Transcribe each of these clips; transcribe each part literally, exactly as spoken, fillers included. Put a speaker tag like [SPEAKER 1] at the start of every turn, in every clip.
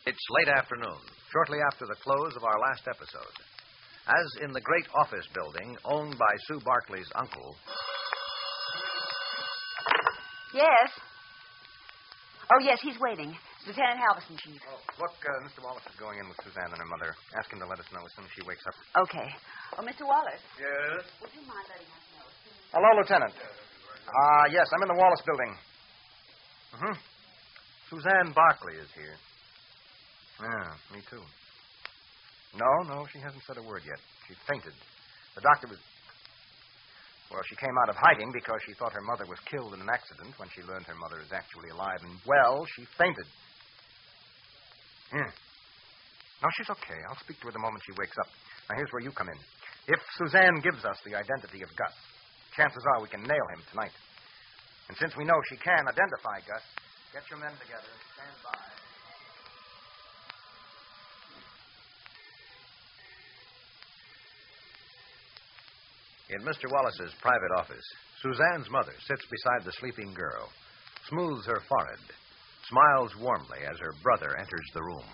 [SPEAKER 1] It's late afternoon, shortly after the close of our last episode. As in the great office building owned by Sue Barkley's uncle...
[SPEAKER 2] Yes? Oh, yes, he's waiting. Lieutenant Halverson, Chief.
[SPEAKER 3] Oh, look, uh, Mister Wallace is going in with Suzanne and her mother. Ask him to let us know as soon as she wakes up.
[SPEAKER 2] Okay. Oh, Mister Wallace.
[SPEAKER 3] Yes?
[SPEAKER 2] Would you mind letting us know?
[SPEAKER 3] Hello, Lieutenant. Ah, uh, yes, I'm in the Wallace building. Mm-hmm.
[SPEAKER 1] Suzanne Barkley is here.
[SPEAKER 3] Yeah, me too. No, no, she hasn't said a word yet. She fainted. The doctor was... Well, she came out of hiding because she thought her mother was killed in an accident when she learned her mother is actually alive and well. She fainted. Here. No, she's okay. I'll speak to her the moment she wakes up. Now, here's where you come in. If Suzanne gives us the identity of Gus, chances are we can nail him tonight. And since we know she can identify Gus, get your men together and stand by.
[SPEAKER 1] In Mister Wallace's private office, Suzanne's mother sits beside the sleeping girl, smooths her forehead, smiles warmly as her brother enters the room.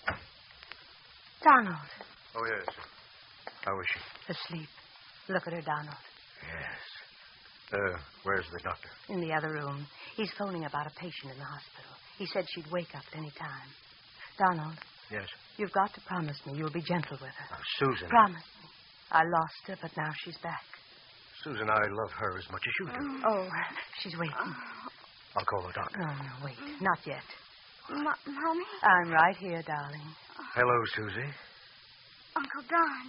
[SPEAKER 4] Donald.
[SPEAKER 3] Oh, yes. How is she?
[SPEAKER 4] Asleep. Look at her, Donald.
[SPEAKER 3] Yes. Uh, where's the doctor?
[SPEAKER 4] In the other room. He's phoning about a patient in the hospital. He said she'd wake up at any time. Donald.
[SPEAKER 3] Yes?
[SPEAKER 4] You've got to promise me you'll be gentle with her.
[SPEAKER 3] Oh, Susan.
[SPEAKER 4] Promise me. I lost her, but now she's back.
[SPEAKER 3] Susan, I love her as much as you do.
[SPEAKER 4] Oh, she's waiting.
[SPEAKER 3] I'll call the doctor.
[SPEAKER 4] No, no, wait. Not yet.
[SPEAKER 5] M- Mommy?
[SPEAKER 4] I'm right here, darling.
[SPEAKER 3] Hello, Susie.
[SPEAKER 5] Uncle Don.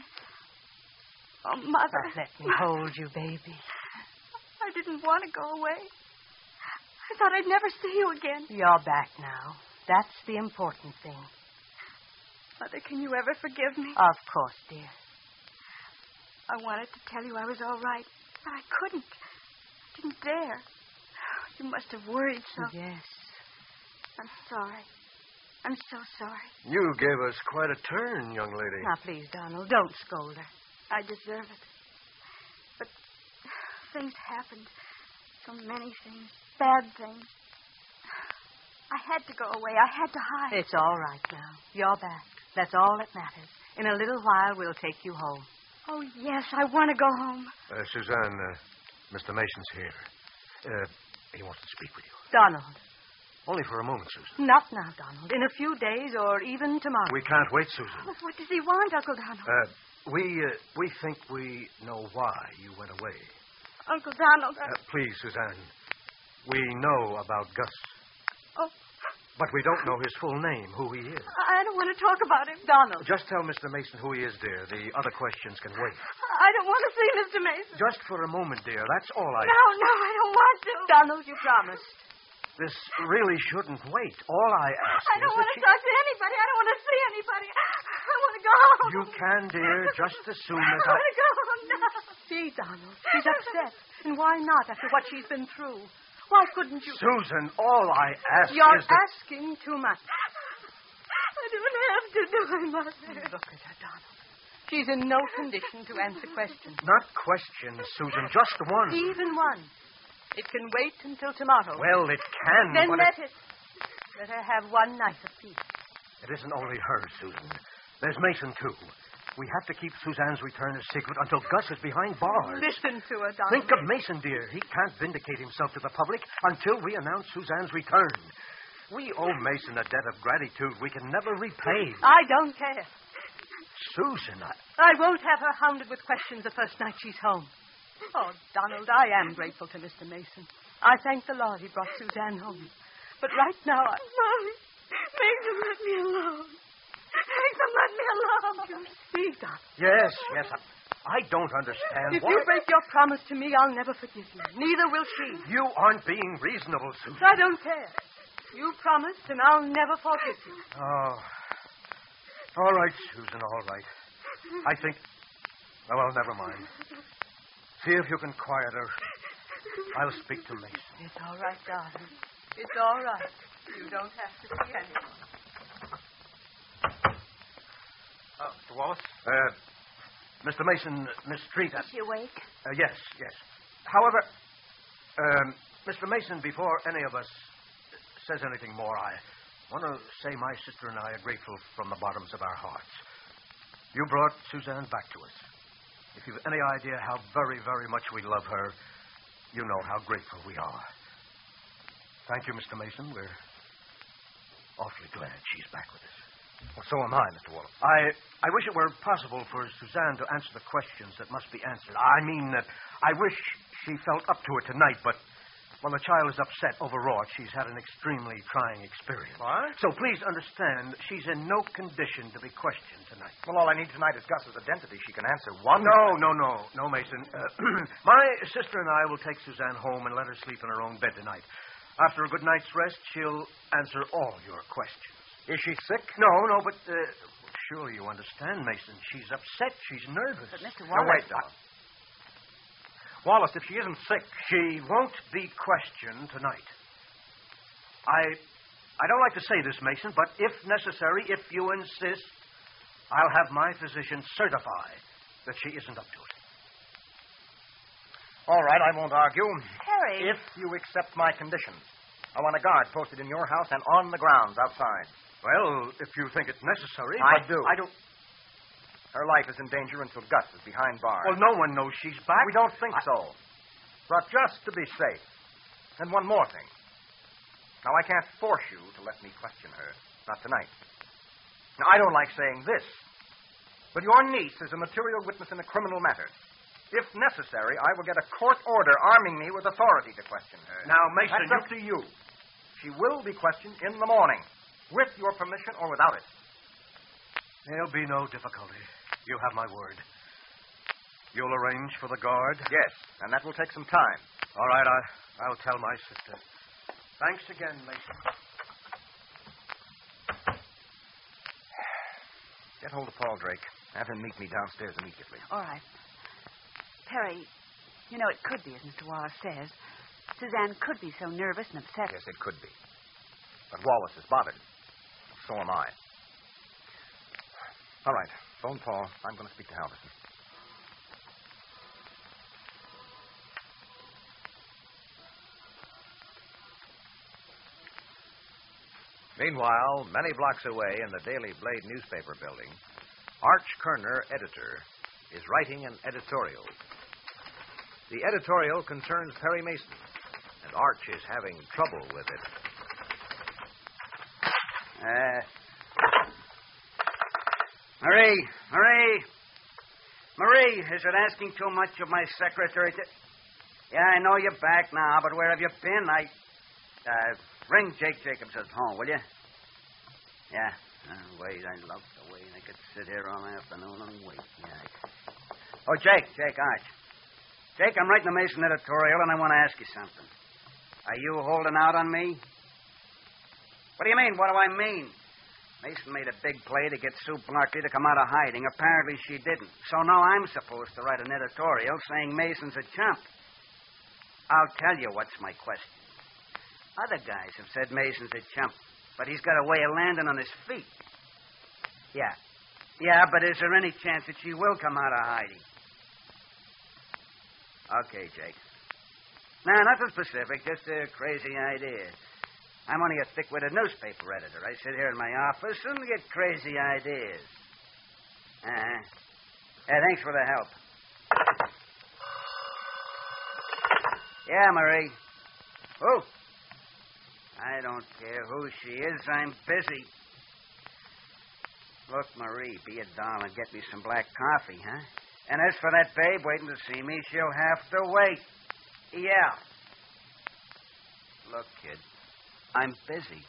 [SPEAKER 5] Oh, Mother.
[SPEAKER 4] Oh, let me hold you, baby.
[SPEAKER 5] I didn't want to go away. I thought I'd never see you again.
[SPEAKER 4] You're back now. That's the important thing.
[SPEAKER 5] Mother, can you ever forgive me?
[SPEAKER 4] Of course, dear.
[SPEAKER 5] I wanted to tell you I was all right, but I couldn't. I didn't dare. You must have worried so.
[SPEAKER 4] Yes.
[SPEAKER 5] I'm sorry. I'm so sorry.
[SPEAKER 3] You gave us quite a turn, young lady.
[SPEAKER 4] Now, please, Donald, don't scold her.
[SPEAKER 5] I deserve it. But things happened. So many things. Bad things. I had to go away. I had to hide.
[SPEAKER 4] It's all right now. You're back. That's all that matters. In a little while, we'll take you home.
[SPEAKER 5] Oh, yes, I want to go home.
[SPEAKER 3] Uh, Suzanne, uh, Mister Mason's here. Uh, he wants to speak with you.
[SPEAKER 4] Donald.
[SPEAKER 3] Only for a moment, Susan.
[SPEAKER 4] Not now, Donald. In a few days or even tomorrow.
[SPEAKER 3] We can't wait, Susan.
[SPEAKER 5] But what does he want, Uncle Donald?
[SPEAKER 3] Uh, we, uh, we think we know why you went away.
[SPEAKER 5] Uncle Donald, I...
[SPEAKER 3] Uh, please, Suzanne. We know about Gus.
[SPEAKER 5] Oh.
[SPEAKER 3] But we don't know his full name, who he is.
[SPEAKER 5] I don't want to talk about him.
[SPEAKER 4] Donald.
[SPEAKER 3] Just tell Mister Mason who he is, dear. The other questions can wait.
[SPEAKER 5] I don't want to see Mister Mason.
[SPEAKER 3] Just for a moment, dear. That's all I...
[SPEAKER 5] No, no, I don't want to.
[SPEAKER 4] Donald, you promised.
[SPEAKER 3] This really shouldn't wait. All I ask
[SPEAKER 5] I don't
[SPEAKER 3] is
[SPEAKER 5] want
[SPEAKER 3] that
[SPEAKER 5] to
[SPEAKER 3] she...
[SPEAKER 5] talk to anybody. I don't want to see anybody. I want to go home.
[SPEAKER 3] You can, dear, just as soon as
[SPEAKER 5] I
[SPEAKER 3] I...
[SPEAKER 5] want to go home now.
[SPEAKER 4] See, Donald, she's upset. And why not, after what she's been through? Why couldn't you...
[SPEAKER 3] Susan, all I ask
[SPEAKER 4] You're
[SPEAKER 3] is that...
[SPEAKER 4] asking too much.
[SPEAKER 5] I don't have to do it, Mother.
[SPEAKER 4] Look at her, Donald. She's in no condition to answer questions.
[SPEAKER 3] Not questions, Susan, just one.
[SPEAKER 4] Even one. It can wait until tomorrow.
[SPEAKER 3] Well, it can,
[SPEAKER 4] Then
[SPEAKER 3] but
[SPEAKER 4] let
[SPEAKER 3] it...
[SPEAKER 4] it. Let her have one night of peace.
[SPEAKER 3] It isn't only her, Susan. There's Mason, too. We have to keep Suzanne's return a secret until Gus is behind bars.
[SPEAKER 4] Listen to her, Donald.
[SPEAKER 3] Think of Mason, dear. He can't vindicate himself to the public until we announce Suzanne's return. We owe Mason a debt of gratitude we can never repay.
[SPEAKER 4] I don't care.
[SPEAKER 3] Susan, I...
[SPEAKER 4] I won't have her hounded with questions the first night she's home. Oh, Donald, I am grateful to Mister Mason. I thank the Lord he brought Suzanne home. But right now, I...
[SPEAKER 5] Mommy, Mason, let me alone. Mason, let me alone.
[SPEAKER 4] You see, Donald.
[SPEAKER 3] Yes, yes, I, I don't understand
[SPEAKER 4] If
[SPEAKER 3] why...
[SPEAKER 4] you break your promise to me, I'll never forgive you. Neither will she.
[SPEAKER 3] You aren't being reasonable, Susan.
[SPEAKER 4] I don't care. You promised, and I'll never forgive you.
[SPEAKER 3] Oh. All right, Susan, all right. I think... Oh, well, never mind. See if you can quiet her. I'll speak to Mason.
[SPEAKER 4] It's all right, darling. It's all right. You don't have to see anyone.
[SPEAKER 3] Uh, Mister Wallace? Uh, Mister Mason, Miss Street.
[SPEAKER 2] Is she awake?
[SPEAKER 3] Uh, yes, yes. However, um, Mister Mason, before any of us says anything more, I,
[SPEAKER 6] want to say my sister and I are grateful from the bottoms of our hearts. You brought Suzanne back to us. If you've any idea how very, very much we love her, you know how grateful we are. Thank you, Mister Mason. We're awfully glad she's back with us.
[SPEAKER 3] Well, so am I, Mister Wallace.
[SPEAKER 6] I I wish it were possible for Suzanne to answer the questions that must be answered. I mean, uh, I wish she felt up to it tonight, but when the child is upset, overwrought, she's had an extremely trying experience.
[SPEAKER 3] What?
[SPEAKER 6] So please understand, she's in no condition to be questioned tonight.
[SPEAKER 3] Well, all I need tonight is Gus's identity. She can answer one.
[SPEAKER 6] No, no, no, no, Mason. Uh, my sister and I will take Suzanne home and let her sleep in her own bed tonight. After a good night's rest, she'll answer all your questions.
[SPEAKER 3] Is she sick?
[SPEAKER 6] No, no, but uh, surely you understand, Mason. She's upset. She's nervous.
[SPEAKER 2] But, Mister
[SPEAKER 3] Now,
[SPEAKER 2] Wallace...
[SPEAKER 3] wait, Don. Wallace, if she isn't sick...
[SPEAKER 6] She won't be questioned tonight. I I don't like to say this, Mason, but if necessary, if you insist, I'll have my physician certify that she isn't up to it.
[SPEAKER 3] All right, I won't argue.
[SPEAKER 2] Harry...
[SPEAKER 3] If you accept my conditions, I want a guard posted in your house and on the grounds outside.
[SPEAKER 6] Well, if you think it's necessary...
[SPEAKER 3] I
[SPEAKER 6] but
[SPEAKER 3] do.
[SPEAKER 6] I don't...
[SPEAKER 3] Her life is in danger until Gus is behind bars.
[SPEAKER 6] Well, no one knows she's back.
[SPEAKER 3] We don't think
[SPEAKER 6] I...
[SPEAKER 3] so. But just to be safe. And one more thing. Now, I can't force you to let me question her. Not tonight. Now, I don't like saying this, but your niece is a material witness in a criminal matter. If necessary, I will get a court order arming me with authority to question her.
[SPEAKER 6] Now, Mason,
[SPEAKER 3] That's up to you. She will be questioned in the morning, with your permission or without it.
[SPEAKER 6] There'll be no difficulty. You have my word. You'll arrange for the guard?
[SPEAKER 3] Yes, and that will take some time.
[SPEAKER 6] All right, I, I'll tell my sister. Thanks again, Mason.
[SPEAKER 3] Get hold of Paul Drake. Have him meet me downstairs immediately.
[SPEAKER 2] All right. Perry, you know, it could be, as Mister Wallace says. Suzanne could be so nervous and upset.
[SPEAKER 3] Yes, it could be. But Wallace is bothered. So am I. All right. Phone Paul. I'm going to speak to Halverson.
[SPEAKER 1] Meanwhile, many blocks away in the Daily Blade newspaper building, Arch Kerner, editor, is writing an editorial. The editorial concerns Perry Mason, and Arch is having trouble with it.
[SPEAKER 7] Uh, Marie, Marie, Marie, is it asking too much of my secretary to... Yeah, I know you're back now, but where have you been? I, uh, ring Jake Jacobs at home, will you? Yeah, uh, wait, I love the way I could sit here all afternoon and wait. Yeah. Oh, Jake, Jake, Arch. Jake, I'm writing a Mason editorial, and I want to ask you something. Are you holding out on me? What do you mean? What do I mean? Mason made a big play to get Sue Barkley to come out of hiding. Apparently she didn't. So now I'm supposed to write an editorial saying Mason's a chump. I'll tell you what's my question. Other guys have said Mason's a chump, but he's got a way of landing on his feet. Yeah. Yeah, but is there any chance that she will come out of hiding? Okay, Jake. No, nothing specific, just a crazy idea. I'm only a thick-witted newspaper editor. I sit here in my office and get crazy ideas. Uh-huh. Yeah, thanks for the help. Yeah, Marie. Who? I don't care who she is. I'm busy. Look, Marie, be a doll and get me some black coffee, huh? And as for that babe waiting to see me, she'll have to wait. Yeah. Look, kid, I'm busy.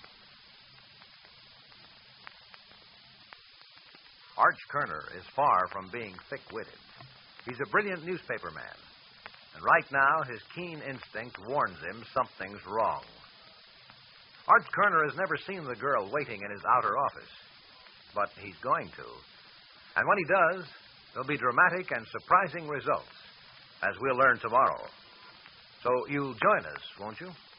[SPEAKER 1] Arch Kerner is far from being thick-witted. He's a brilliant newspaper man. And right now, his keen instinct warns him something's wrong. Arch Kerner has never seen the girl waiting in his outer office. But he's going to. And when he does, there'll be dramatic and surprising results, as we'll learn tomorrow. So you'll join us, won't you?